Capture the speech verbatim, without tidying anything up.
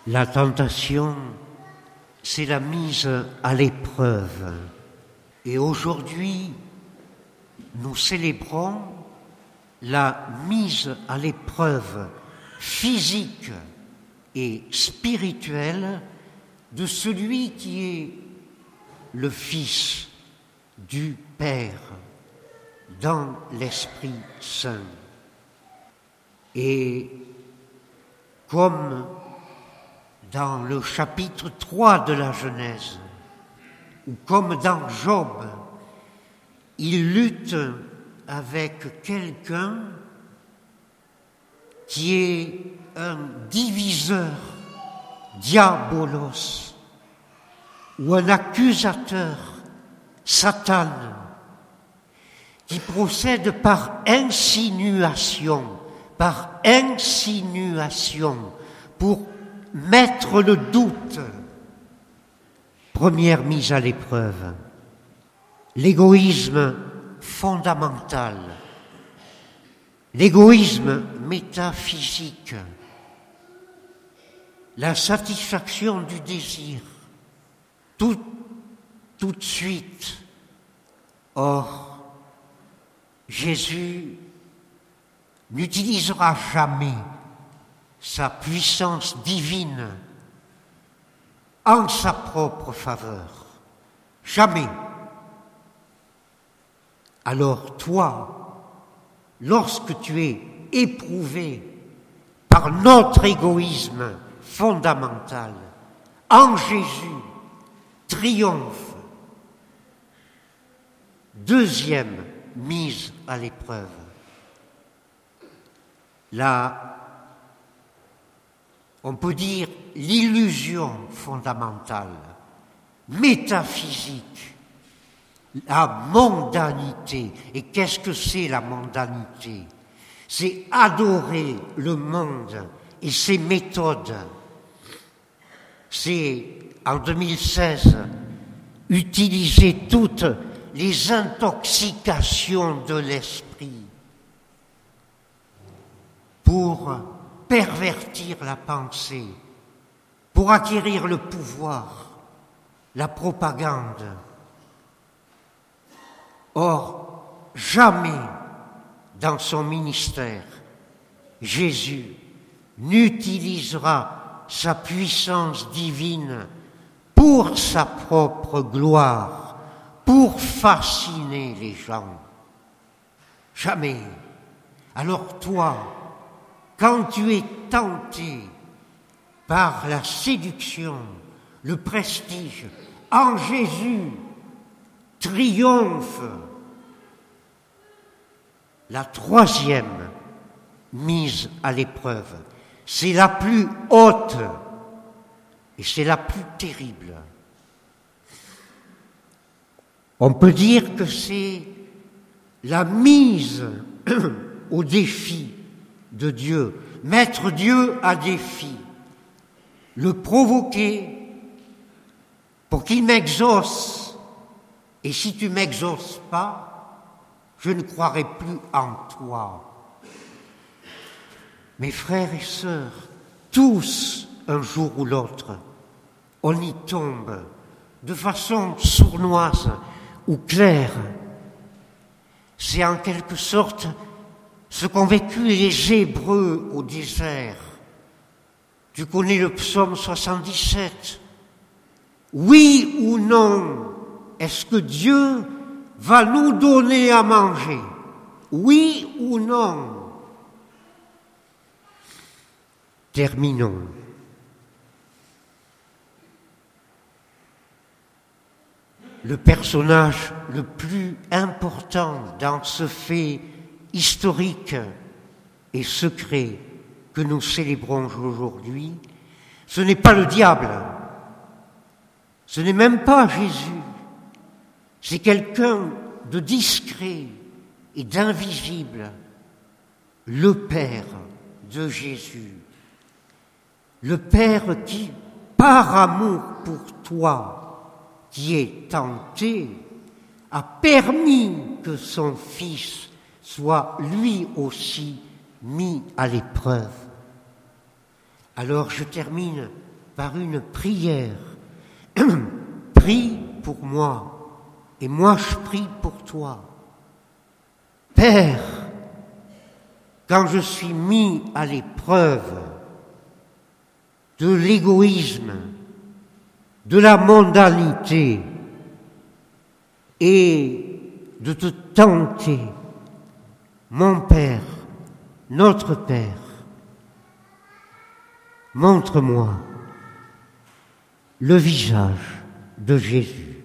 La tentation, c'est la mise à l'épreuve. Et aujourd'hui, nous célébrons la mise à l'épreuve physique et spirituelle de celui qui est le Fils du Père dans l'Esprit Saint. Et comme dans le chapitre trois de la Genèse, ou comme dans Job, il lutte avec quelqu'un qui est un diviseur, diabolos, ou un accusateur, Satan, qui procède par insinuation, par insinuation, pour mettre le doute. Première mise à l'épreuve. L'égoïsme fondamental, l'égoïsme métaphysique, la satisfaction du désir, tout, tout de suite. Or, Jésus n'utilisera jamais sa puissance divine en sa propre faveur. Jamais. Alors toi, lorsque tu es éprouvé par notre égoïsme fondamental, en Jésus, triomphe. Deuxième mise à l'épreuve. La On peut dire l'illusion fondamentale, métaphysique, la mondanité. Et qu'est-ce que c'est la mondanité? C'est adorer le monde et ses méthodes. C'est, en deux mille seize, utiliser toutes les intoxications de l'esprit pour pervertir la pensée, pour acquérir le pouvoir, la propagande. Or, jamais dans son ministère, Jésus n'utilisera sa puissance divine pour sa propre gloire, pour fasciner les gens. Jamais. Alors toi, quand tu es tenté par la séduction, le prestige, en Jésus, triomphe. La troisième mise à l'épreuve, c'est la plus haute et c'est la plus terrible. On peut dire que c'est la mise au défi de Dieu, mettre Dieu à défi, le provoquer pour qu'il m'exauce. Et si tu m'exauces pas, je ne croirai plus en toi. Mes frères et sœurs, tous, un jour ou l'autre, on y tombe de façon sournoise ou claire. C'est en quelque sorte ce qu'ont vécu les Hébreux au désert. Tu connais le psaume soixante-dix-sept. Oui ou non, est-ce que Dieu va nous donner à manger? Oui ou non? Terminons. Le personnage le plus important dans ce fait historique et secret que nous célébrons aujourd'hui, ce n'est pas le diable, ce n'est même pas Jésus, c'est quelqu'un de discret et d'invisible, le Père de Jésus, le Père qui, par amour pour toi, qui est tenté, a permis que son Fils soit lui aussi mis à l'épreuve. Alors je termine par une prière. Prie pour moi, et moi je prie pour toi. Père, quand je suis mis à l'épreuve de l'égoïsme, de la mondanité et de te tenter, mon Père, notre Père, montre-moi le visage de Jésus.